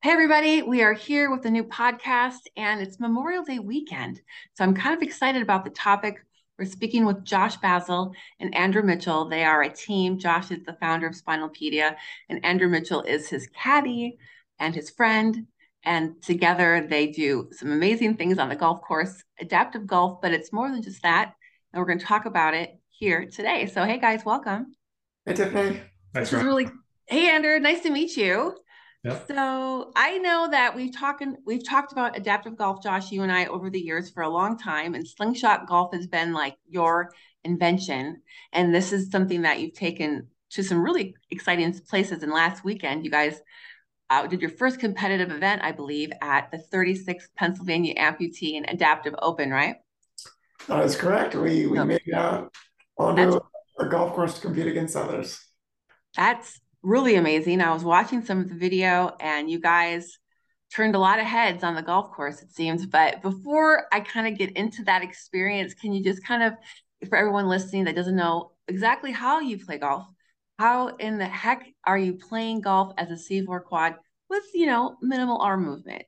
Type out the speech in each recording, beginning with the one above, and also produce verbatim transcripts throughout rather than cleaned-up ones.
Hey, everybody, we are here with a new podcast and it's Memorial Day weekend. So I'm kind of excited about the topic. We're speaking with Josh Basil and Andrew Mitchell. They are a team. Josh is the founder of Spinalpedia, and Andrew Mitchell is his caddy and his friend. And together they do some amazing things on the golf course, adaptive golf, but it's more than just that. And we're going to talk about it here today. So, hey, guys, welcome. Hey Tiffany. This Thanks, is Ryan. really, hey, Andrew, nice to meet you. Yep. So I know that we've talked we've talked about adaptive golf, Josh, you and I over the years for a long time, and slingshot golf has been like your invention. And this is something that you've taken to some really exciting places. And last weekend, you guys uh, did your first competitive event, I believe, at the thirty-sixth Pennsylvania Amputee and Adaptive Open, right? That is correct. We we So made it out that's onto a golf course to compete against others. that's really amazing. I was watching some of the video, and you guys turned a lot of heads on the golf course, it seems. But before I kind of get into that experience, can you just kind of, for everyone listening that doesn't know exactly how you play golf, how in the heck are you playing golf as a C four quad with, you know, minimal arm movement?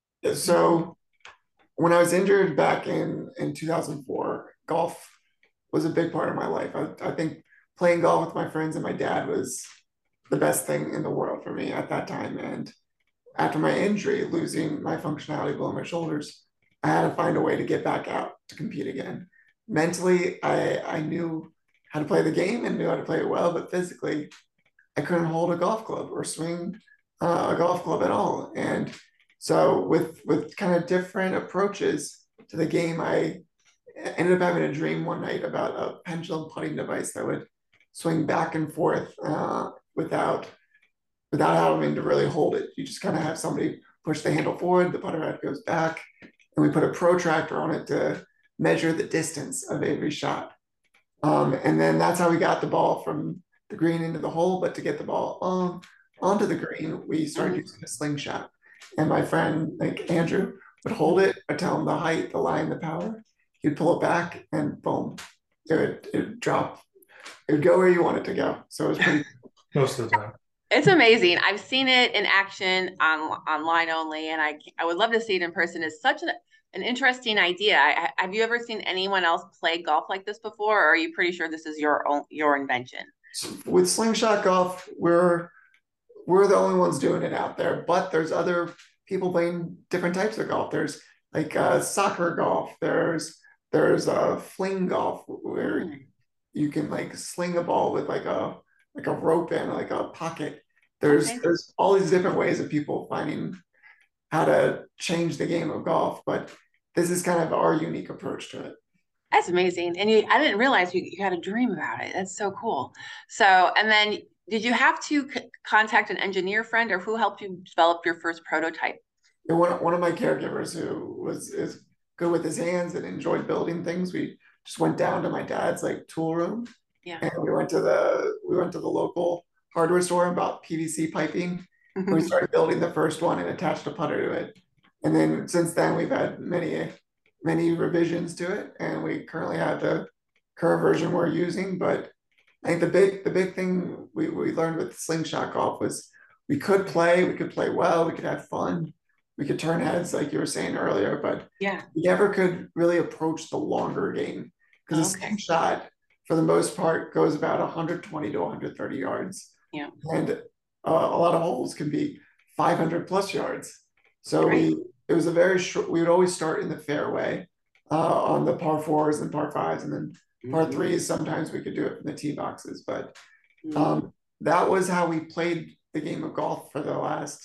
So when I was injured back in in two thousand four, golf was a big part of my life. I, I think playing golf with my friends and my dad was the best thing in the world for me at that time. And after my injury, losing my functionality below my shoulders, I had to find a way to get back out to compete again. Mentally, I I knew how to play the game and knew how to play it well, but physically, I couldn't hold a golf club or swing uh, a golf club at all. And so with with kind of different approaches to the game, I ended up having a dream one night about a pendulum putting device that would swing back and forth uh, without without having to really hold it. You just kind of have somebody push the handle forward, the putter head goes back, and we put a protractor on it to measure the distance of every shot. Um, and then that's how we got the ball from the green into the hole. But to get the ball on onto the green, we started Mhm. using a slingshot. And my friend, like Andrew, would hold it, I'd tell him the height, the line, the power. He'd pull it back, and boom, it would, it would drop. It would go where you want it to go. So it was pretty. Most of the time. It's amazing. I've seen it in action on online only, and I I would love to see it in person. It's such an an interesting idea. I, have you ever seen anyone else play golf like this before, or are you pretty sure this is your own your invention? With slingshot golf, we're we're the only ones doing it out there, but there's other people playing different types of golf. There's like uh, soccer golf. There's there's a uh, fling golf where Mm, you can like sling a ball with like a like a rope in like a pocket. There's okay, there's all these different ways of people finding how to change the game of golf, but this is kind of our unique approach to it. that's amazing. And you, I didn't realize you, you had a dream about it. That's so cool. So, and then did you have to c contact an engineer friend, or who helped you develop your first prototype? And one one of my caregivers who was is good with his hands and enjoyed building things, we just went down to my dad's like tool room, Yeah. and we went to the we went to the local hardware store and bought P V C piping. And we started building the first one and attached a putter to it. And then since then we've had many many revisions to it, and we currently have the current version we're using. But I think the big the big thing we, we learned with slingshot golf was we could play, we could play well, we could have fun, we could turn heads like you were saying earlier, but Yeah. we never could really approach the longer game because a Okay. slingshot for the most part goes about one hundred twenty to one hundred thirty yards, Yeah. and uh, a lot of holes can be five hundred plus yards. So Right. we it was a very short. We would always start in the fairway uh, on the par fours and par fives, and then par Mhm. threes. Sometimes we could do it from the tee boxes, but Mhm. um, that was how we played the game of golf for the last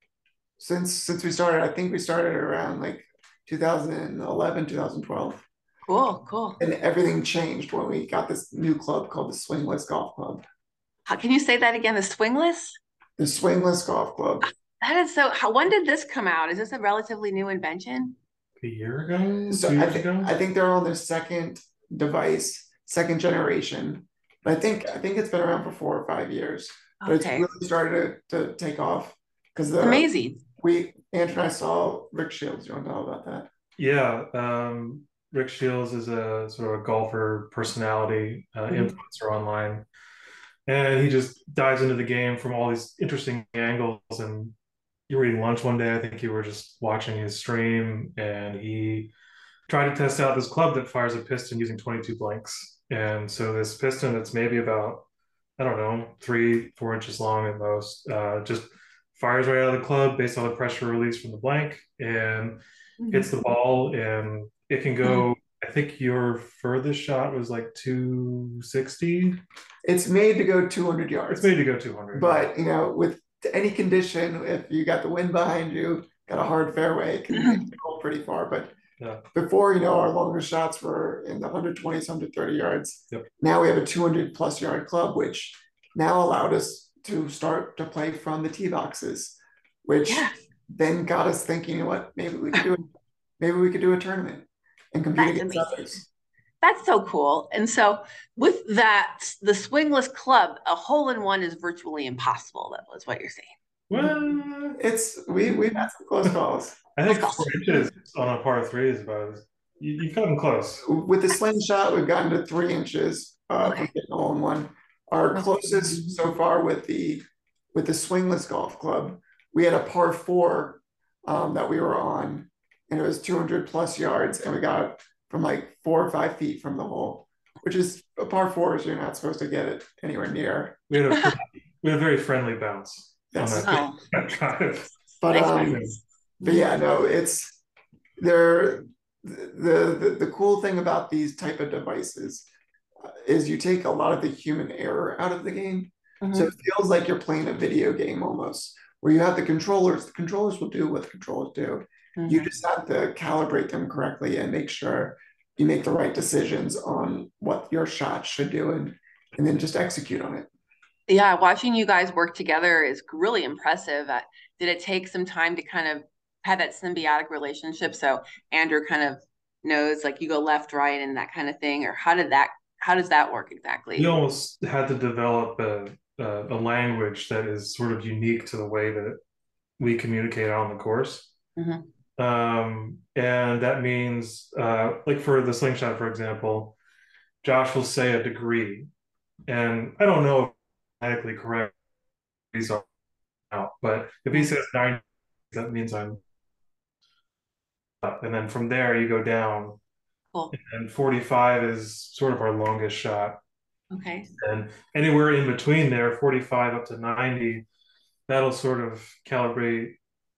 since since we started. I think we started around like two thousand eleven, two thousand twelve, Cool. Cool. and everything changed when we got this new club called the Swingless Golf Club. How, can you say that again? The swingless? The Swingless Golf Club. That is so. How, when did this come out? Is this a relatively new invention? A year ago, So two I years think ago. I think they're on their second device, second generation. But I think I think it's been around for four or five years. But it's Okay. really started to, to take off because It's the amazing. we Andrew and I saw Rick Shields. You want to know about that? Yeah. Um, Rick Shields is a sort of a golfer personality, uh, Mhm. influencer online, and he just dives into the game from all these interesting angles. And you were eating lunch one day. I think you were just watching his stream, and he tried to test out this club that fires a piston using twenty-two blanks. And so this piston that's maybe about, I don't know, three, four inches long at most, uh, just fires right out of the club based on the pressure release from the blank and Mhm. hits the ball. And it can go, I think your furthest shot was like two sixty. It's made to go two hundred It's yards, made to go two hundred. but you know, with any condition, if you got the wind behind you, got a hard fairway, it can, it can go pretty far. But Yeah. before, you know, our longer shots were in the one twenty, one thirty yards. Yep. Now we have a two hundred plus yard club, which now allowed us to start to play from the tee boxes, which Yeah. then got us thinking, you know what, maybe we could do it. Maybe we could do a tournament and compete That's against amazing. others. That's so cool. And so with that, the swingless club, a hole in one is virtually impossible. That was what you're saying. Well, It's we we've had some close calls. I think Close four calls. inches on a par three is about as you, you've gotten close. With the slingshot, we've gotten to three inches uh, Okay. from getting a hole in one. Our Okay. closest so far with the with the swingless golf club, we had a par four um, that we were on, and it was two hundred plus yards, and we got from like four or five feet from the hole, which is a par four, so you're not supposed to get it anywhere near. We had a we had a very friendly bounce Yes. on Oh, that drive. But nice um, practice. but yeah, no, it's there. The, the the cool thing about these type of devices uh, is you take a lot of the human error out of the game. Mhm. So it feels like you're playing a video game almost, where you have the controllers. The controllers will do what the controllers do. You Mhm. just have to calibrate them correctly and make sure you make the right decisions on what your shot should do, and and then just execute on it. Yeah, watching you guys work together is really impressive. Uh, did it take some time to kind of have that symbiotic relationship? So Andrew kind of knows like you go left, right, and that kind of thing, or how did that how does that work We exactly? almost had to develop a, a a language that is sort of unique to the way that we communicate on the course. Mhm. Um, and that means, uh, like for the slingshot, for example, Josh will say a degree, and I don't know if grammatically correct these are out, but if he says nine, that means I'm up, and then from there you go down, Cool. and forty-five is sort of our longest shot, Okay. and anywhere in between there, forty-five up to ninety, that'll sort of calibrate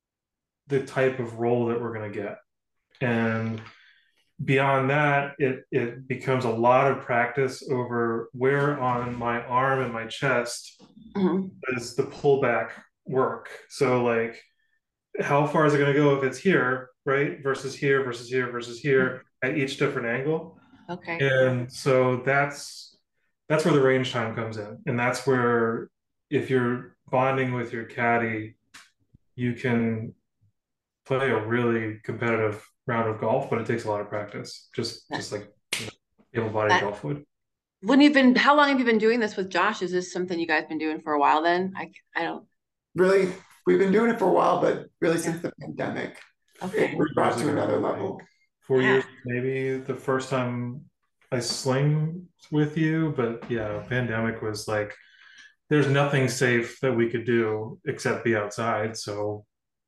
the type of roll that we're going to get. And beyond that, it it becomes a lot of practice over where on my arm and my chest Mhm. does the pullback work. So like, how far is it going to go if it's here, right? Versus here, versus here, versus here at each different angle. Okay. And so that's that's where the range time comes in. And that's where if you're bonding with your caddy, you can play a really competitive round of golf, but it takes a lot of practice, just Yeah. just like you know, able-bodied That- golf would. When you've been, how long have you been doing this with Josh? Is this something you guys been doing for a while then? I I don't. Really, we've been doing it for a while, but really since the pandemic, Okay. it was brought to Years ago, another I level. think. Four Yeah. years, maybe the first time I sling with you, but yeah, pandemic was like, there's nothing safe that we could do except be outside. So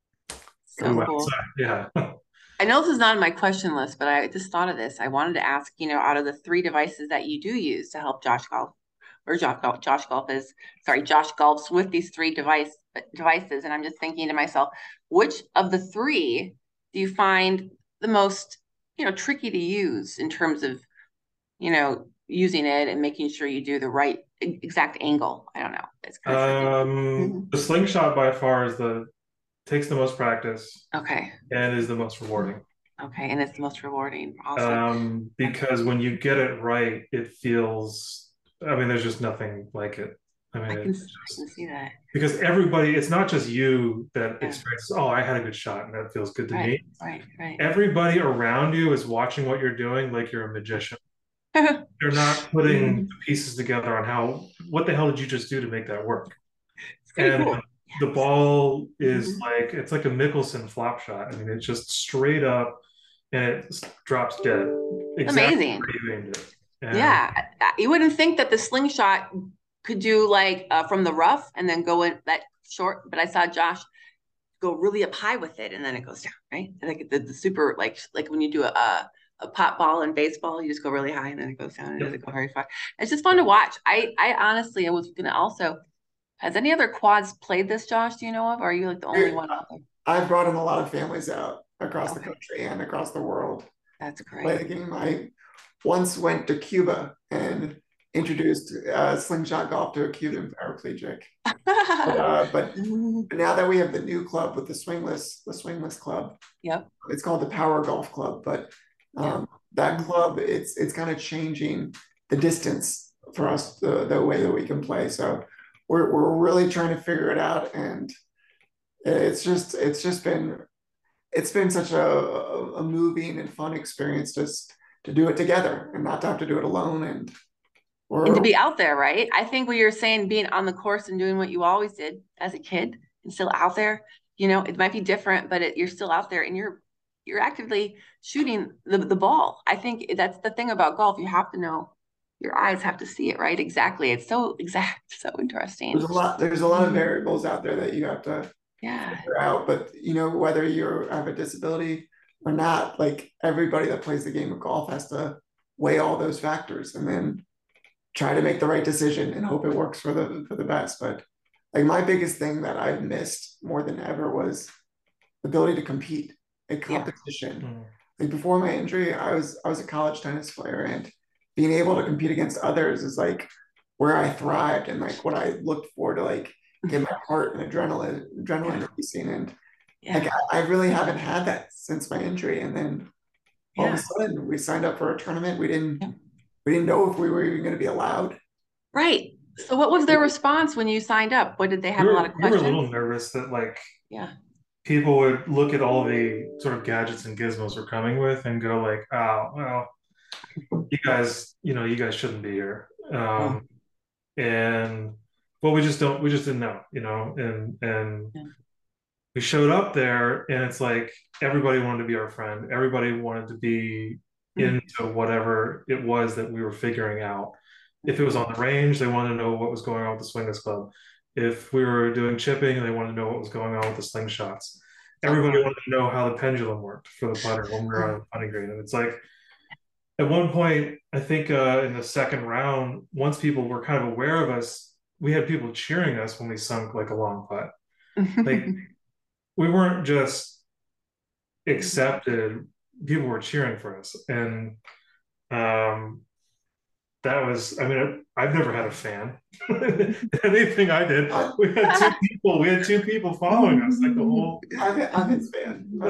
So go cool. outside. Yeah. I know this is not on my question list, but I just thought of this. I wanted to ask, you know, out of the three devices that you do use to help Josh golf, or Josh golf, Josh golf is, sorry, Josh golfs with these three device devices, and I'm just thinking to myself, which of the three do you find the most, you know, tricky to use in terms of, you know, using it and making sure you do the right e- exact angle? I don't know. It's kind of tricky. Um, the slingshot by far is the takes the most practice Okay. and is the most rewarding. Okay. And it's the most rewarding. Awesome. Um, because when you get it right, it feels, I mean, there's just nothing like it. I mean, I can, it's I just, can see that. because everybody, it's not just you that Yeah. experiences, oh, I had a good shot and that feels good to Right, me. right, right. Everybody around you is watching what you're doing like you're a magician. They're not putting the pieces together on how, what the hell did you just do to make that work? It's pretty And cool. the ball is Mhm. like, it's like a Mickelson flop shot. I mean, it's just straight up and it drops dead. Exactly Amazing. where you aimed it. And Yeah, I- I- you wouldn't think that the slingshot could do like uh, from the rough and then go in that short, but I saw Josh go really up high with it, and then it goes down, right? And like the, the super, like like when you do a a pop ball in baseball, you just go really high and then it goes down and it doesn't go very far. It's just fun to watch. I I honestly, I was gonna also. Has any other quads played this, Josh? Do you know of? Or are you like the only one out there? I've brought in a lot of families out across Okay. the country and across the world. That's Play the great. game. I once went to Cuba and introduced uh, slingshot golf to a Cuban paraplegic. But, uh, but now that we have the new club with the swingless, the swingless club, Yep. it's called the Power Golf Club. But um, that club, it's it's kind of changing the distance for us, the the way that we can play. So we're we're really trying to figure it out, and it's just it's just been it's been such a, a moving and fun experience just to do it together and not to have to do it alone. And we're And to be out there, right? I think what you're saying, being on the course and doing what you always did as a kid and still out there, you know, it might be different, but it, you're still out there and you're you're actively shooting the, the ball. I think that's the thing about golf. You have to know, your eyes have to see it, right? Exactly. It's so exact, so interesting. there's a lot there's a lot of variables out there that you have to Yeah. figure out. But you know, whether you have a disability or not, like everybody that plays the game of golf has to weigh all those factors and then try to make the right decision and hope it works for the for the best. But like my biggest thing that I've missed more than ever was the ability to compete, a competition. Mm. Like before my injury, I was I was a college tennis player, and being able to compete against others is like where I thrived and like what I looked for to like get my heart and adrenaline adrenaline racing. And Yeah. like I, I really haven't had that since my injury. And then all of Yeah. a sudden we signed up for a tournament. We didn't Yeah. we didn't know if we were even going to be allowed. Right. So what was their response when you signed up? What did they have We a were, lot of we were a questions? little nervous that like Yeah. people would look at all the sort of gadgets and gizmos we're coming with and go like, oh, well, you guys, you know, you guys shouldn't be here. Um, and well, we just don't, we just didn't know, you know, and and Yeah. we showed up there and it's like everybody wanted to be our friend. Everybody wanted to be Mhm. into whatever it was that we were figuring out. If it was on the range, they wanted to know what was going on with the swingers club. If we were doing chipping, they wanted to know what was going on with the slingshots. Everybody wanted to know how the pendulum worked for the putter when we were on the putting green. And it's like at one point, I think uh, in the second round, once people were kind of aware of us, we had people cheering us when we sunk like a long putt. Like we weren't just accepted; people were cheering for us, and um, that was. I mean, I've never had a fan. Anything I did, we had two people. We had two people following us, like the whole. I'm, I'm his fan. But,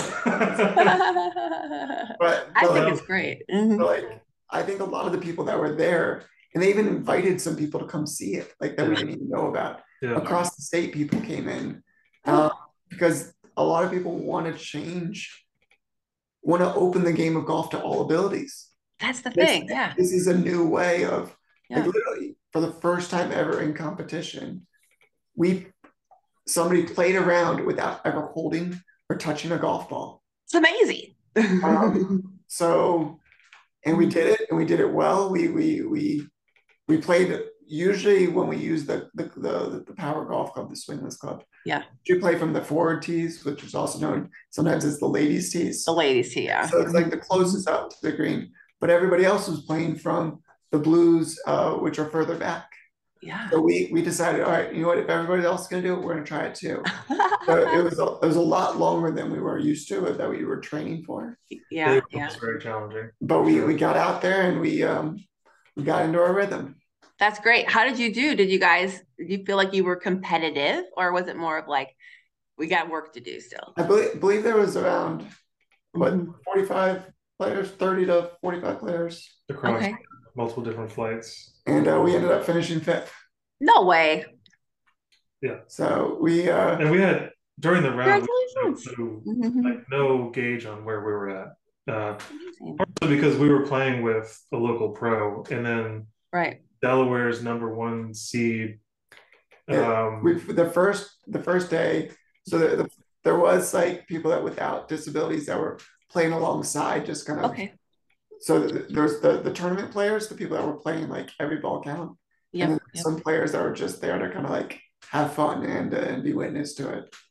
but, I but think like, it's great. but like I think a lot of the people that were there, and they even invited some people to come see it, like that we didn't even know about. Yeah. Across the state, people came in uh, because a lot of people want to change, want to open the game of golf to all abilities. That's the This, thing. Yeah. this is a new way of Yeah. like literally for the first time ever in competition, we somebody played around without ever holding or touching a golf ball. It's amazing. Um, so, and we did it, and we did it well. We we we we played usually when we use the the the, the Power Golf Club, the swingless club. Yeah. You play from the forward tees, which is also known sometimes as the ladies' tees. The ladies tee, yeah. So it's like the closest out to the green, but everybody else was playing from the blues, uh, which are further back. Yeah. So we we decided, all right, you know what? If everybody else is going to do it, we're going to try it too. So it was a, it was a lot longer than we were used to, that we were training for. Yeah. It Yeah. was very challenging. But we we got out there and we um we got into our rhythm. That's great. How did you do? Did you guys, did you feel like you were competitive, or was it more of like, we got work to do still? I believe believe there was around what Mhm. forty-five players, thirty to forty-five players, Across Okay. multiple different flights. and uh, we ended up finishing fifth. No way. Yeah. So we uh And we had during the round Congratulations. no, Mhm. like no gauge on where we were at. Uh, Amazing. partly because we were playing with a local pro, and then Right. Delaware's number one seed. Yeah, Um, we the first the first day, so the, the, there was like people that without disabilities that were playing alongside, just kind of. Okay. So th- there's the the tournament players, the people that were playing like every ball count, and Yep. then Yep. some players that were just there to kind of like have fun and uh, and be witness to it.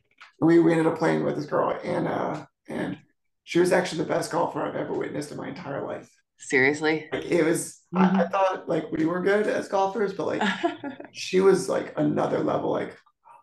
we, we ended up playing with this girl, Anna, and she was actually the best golfer I've ever witnessed in my entire life. Seriously. Like it was, mm-hmm. I, I thought like we were good as golfers, but like she was like another level. Like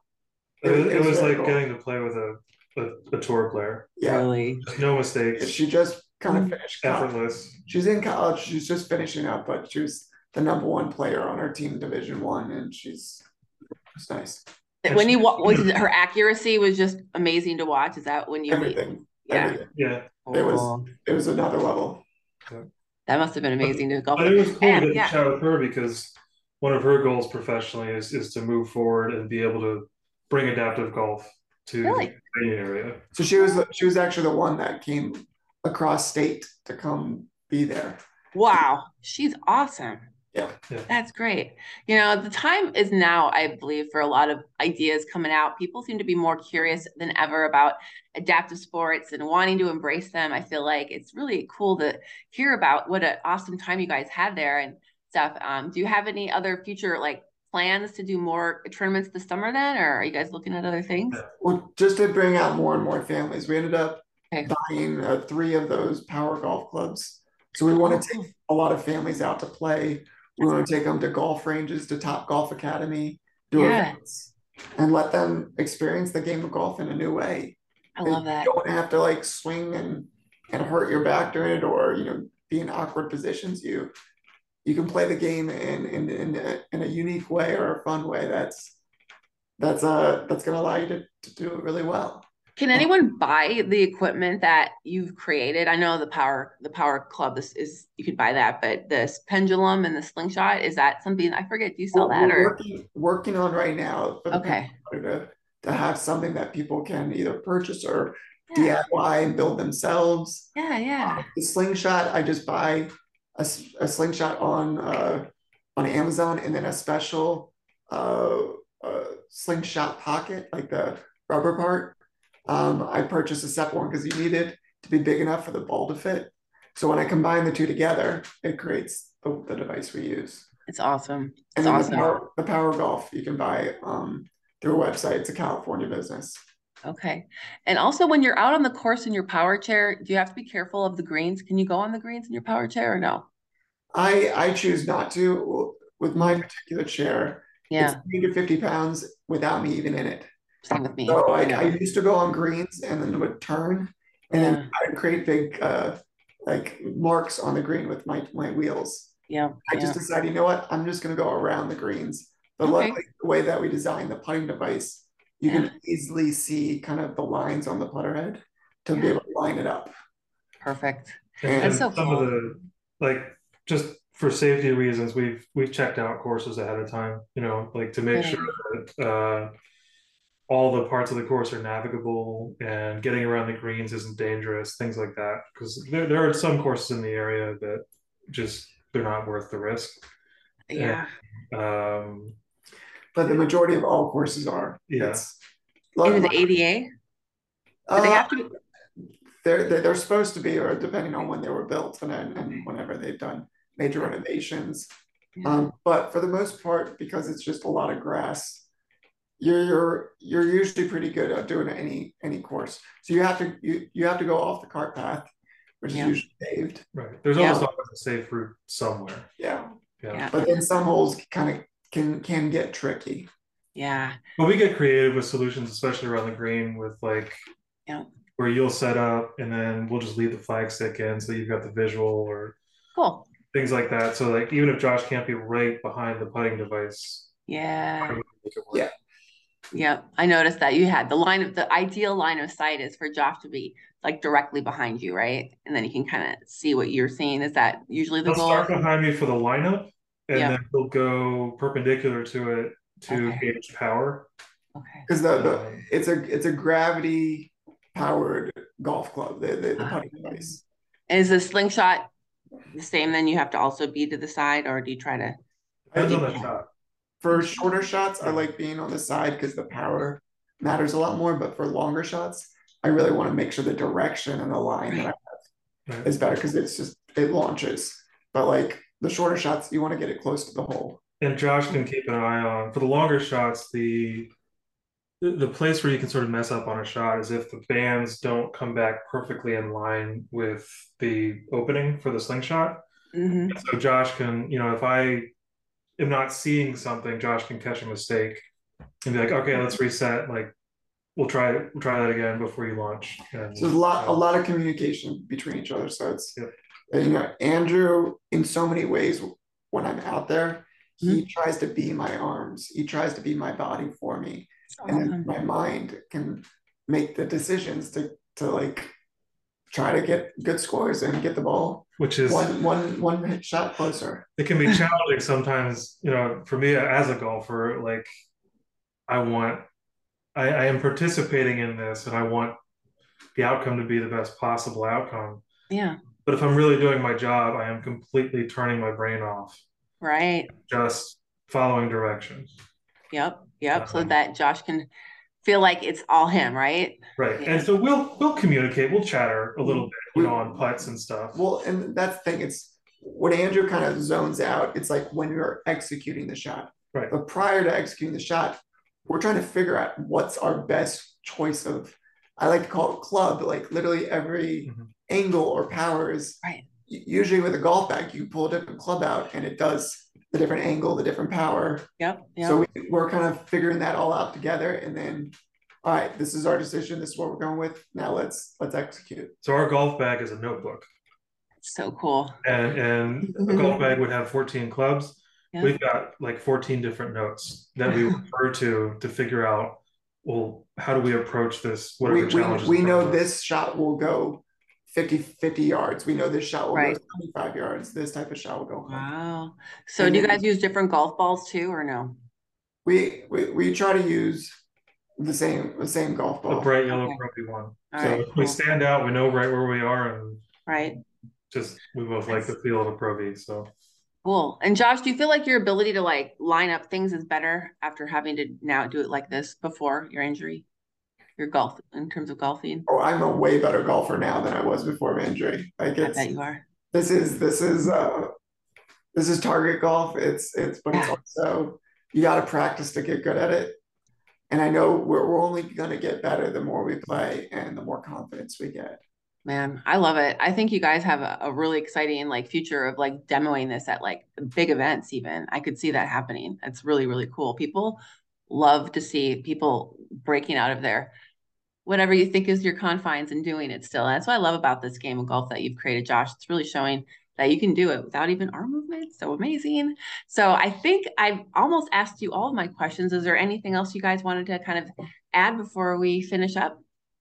it, it, it was, was like cool. Getting to play with a, a, a tour player. Yeah, really, no mistakes. She just kind of finished effortless. College. She's in college. She's just finishing up, but she was the number one player on her team, Division One, and she's it's nice. When you was her accuracy was just amazing to watch. Is that when you everything? Yeah, everything. yeah. It was it was another level. Yeah. That must have been amazing but, to golf. But it was cool and, to yeah. chat with her because one of her goals professionally is is to move forward and be able to bring adaptive golf to really? the training area. So she was she was actually the one that came across state to come be there. Wow, she's awesome. Yeah. yeah, that's great. You know, the time is now, I believe, for a lot of ideas coming out. People seem to be more curious than ever about adaptive sports and wanting to embrace them. I feel like it's really cool to hear about what an awesome time you guys had there and stuff. Um, do you have any other future like plans to do more tournaments this summer then, or are you guys looking at other things? Well, just to bring out more and more families, we ended up okay. buying uh, three of those power golf clubs. So we want to take a lot of families out to play. We want to take them to golf ranges, to Top Golf Academy, do yeah. events, and let them experience the game of golf in a new way. I love that. You don't have to like swing and and hurt your back during it, or you know, be in awkward positions. You you can play the game in in in a, in a unique way or a fun way. That's that's uh that's going to allow you to, to do it really well. Can anyone buy the equipment that you've created? I know the power, the power club is, is you could buy that, but this pendulum and the slingshot, is that something I forget? Do you sell well, that we're or working, working on right now for the okay to, to have something that people can either purchase or yeah. D I Y and build themselves. Yeah, yeah. Uh, the slingshot, I just buy a, a slingshot on uh, on Amazon, and then a special uh, uh, slingshot pocket, like the rubber part. Um, I purchased a separate one because you need it to be big enough for the ball to fit. So when I combine the two together, it creates the, the device we use. It's awesome. It's and then awesome. The power, the power golf you can buy um, through a website. It's a California business. Okay. And also when you're out on the course in your power chair, do you have to be careful of the greens? Can you go on the greens in your power chair or no? I, I choose not to. With my particular chair, yeah. it's three hundred fifty pounds without me even in it. Same with me. So I, I used to go on greens and then would turn and yeah. then I'd create big uh, like marks on the green with my, my wheels. Yeah. I yeah. just decided, you know what, I'm just going to go around the greens. But okay. luckily, the way that we designed the putting device, you yeah. can easily see kind of the lines on the putter head to yeah. be able to line it up. Perfect. And, That's so some cool. of the, like, just for safety reasons, we've we've checked out courses ahead of time, you know, like to make yeah. sure that uh, all the parts of the course are navigable and getting around the greens isn't dangerous, things like that. Because there, there are some courses in the area that just, they're not worth the risk. Yeah. And, um, but the majority of all courses are. Yeah. Is it A D A? Uh, Do they have to be? They're, they're, they're supposed to be, or depending on when they were built and, and whenever they've done major renovations. Yeah. Um, but for the most part, because it's just a lot of grass, you're you're you're usually pretty good at doing any any course. So you have to you you have to go off the cart path, which yeah. is usually paved. Right. There's yeah. almost always a safe route somewhere. Yeah. Yeah. yeah. But then some holes kind of can can get tricky. Yeah. But we get creative with solutions, especially around the green, with like yeah. where you'll set up and then we'll just leave the flag stick in so you've got the visual or cool. things like that. So like even if Josh can't be right behind the putting device, yeah. Yeah. Yeah, I noticed that you had the line of the ideal line of sight is for Josh to be like directly behind you, right? And then you can kind of see what you're seeing. Is that usually the he'll goal? start behind me for the lineup, and yeah. then he'll go perpendicular to it to okay. gauge power. Okay. Because the, the it's a it's a gravity powered golf club. The the, the putting uh, device. Is the slingshot the same? Then you have to also be to the side, or do you try to? Depends on the shot. For shorter shots, I like being on the side because the power matters a lot more. But for longer shots, I really want to make sure the direction and the line that I have right. is better because it's just, it launches. But like the shorter shots, you want to get it close to the hole. And Josh can keep an eye on, for the longer shots, the the, the place where you can sort of mess up on a shot is if the bands don't come back perfectly in line with the opening for the slingshot. Mm-hmm. So Josh can, you know, if I am not seeing something, Josh can catch a mistake and be like, okay, let's reset. Like we'll try we'll try that again before you launch. And So there's a lot, a uh, lot of communication between each other. So it's, Yep. you know, Andrew, in so many ways, when I'm out there, he Mhm. tries to be my arms. He tries to be my body for me, and then Awesome. my mind can make the decisions to to like try to get good scores and get the ball which is one one one hit shot closer. it can be challenging sometimes, you know, for me as a golfer, like I want I, I am participating in this and I want the outcome to be the best possible outcome. Yeah. But if I'm really doing my job, I am completely turning my brain off, Right. just following directions. Yep. Yep. So Um, that Josh can feel like it's all him, right? right. Yeah. And so we'll we'll communicate, we'll chatter a little bit, you We, know, on putts and stuff. well, and that's the thing. It's when Andrew kind of zones out. It's like when you're executing the shot. Right. But prior to executing the shot, we're trying to figure out what's our best choice of. I like to call it club. Like literally every Mhm. angle or power is Right. usually with a golf bag. You pull a different club out, and it does the different angle, the different power. Yep. Yep. So we, we're kind of figuring that all out together, and then, all right, this is our decision. This is what we're going with. Now let's let's execute. So our golf bag is a notebook. So cool. And and a golf bag would have fourteen clubs. Yeah. We've got like fourteen different notes that we refer to to figure out, well, how do we approach this, whatever we, challenges we, we in front know of us. this shot will go fifty, fifty yards. We know this shot will Right. go twenty-five yards. This type of shot will go home. Wow. So And do you then guys use different golf balls too, or no? we, we we try to use the same the same golf The ball. bright yellow Okay. Pro V one. All So right. if we Cool. stand out, we know right where we are, and Right. just we both like the feel of a Pro V. So Cool. And Josh, do you feel like your ability to like line up things is better after having to now do it like this before your injury? Your golf in terms of golfing? Oh, I'm a way better golfer now than I was before my injury. Like I it's bet you are. this is this is uh this is target golf. It's it's but it's Yeah. also you got to practice to get good at it. And I know we're, we're only going to get better the more we play and the more confidence we get. Man, I love it. I think you guys have a, a really exciting like future of like demoing this at like big events even. I could see that happening. That's really, really cool. People love to see people breaking out of their whatever you think is your confines and doing it still. And that's what I love about this game of golf that you've created, Josh. It's really showing that you can do it without even arm movement. So amazing. So I think I've almost asked you all of my questions. Is there anything else you guys wanted to kind of add before we finish up?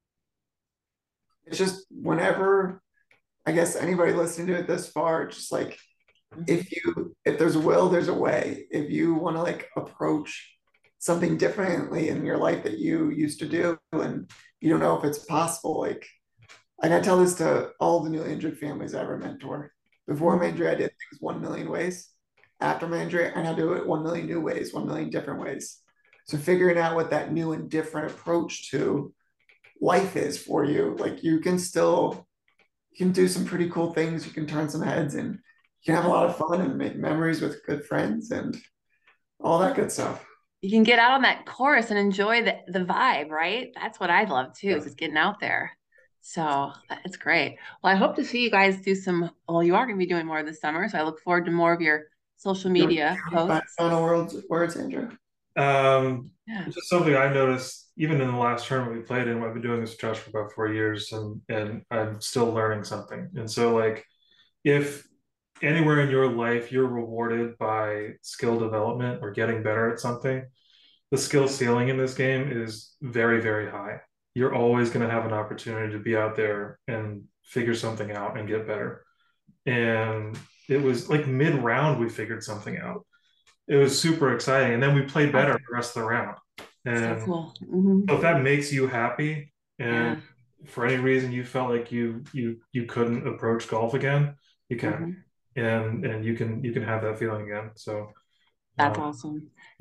It's just whenever, I guess anybody listening to it this far, just like if you if there's a will, there's a way. If you want to like approach something differently in your life that you used to do and you don't know if it's possible, like like I tell this to all the new injured families I ever mentor. Before my injury, I did things one million ways. After my injury, I now do it one million new ways, one million different ways. So figuring out what that new and different approach to life is for you, like you can still you can do some pretty cool things. You can turn some heads and you can have a lot of fun and make memories with good friends and all that good stuff. You can get out on that course and enjoy the, the vibe, right? That's what I love too, is just getting out there. So it's great. Well, I hope to see you guys do some, well, you are going to be doing more this summer. So I look forward to more of your social media posts. Final words, words, Andrew. Um, Yeah. it's just something I noticed even in the last tournament we played in. I've been doing this with Josh for about four years, and and I'm still learning something. And so, like, if anywhere in your life you're rewarded by skill development or getting better at something, the skill ceiling in this game is very, very high. You're always going to have an opportunity to be out there and figure something out and get better. And it was like mid round we figured something out. It was super exciting, and then we played better the rest of the round. And So cool. Mm-hmm. so if that makes you happy, and Yeah. for any reason you felt like you you you couldn't approach golf again, you can, Mm-hmm. and and you can you can have that feeling again. So That's um, awesome.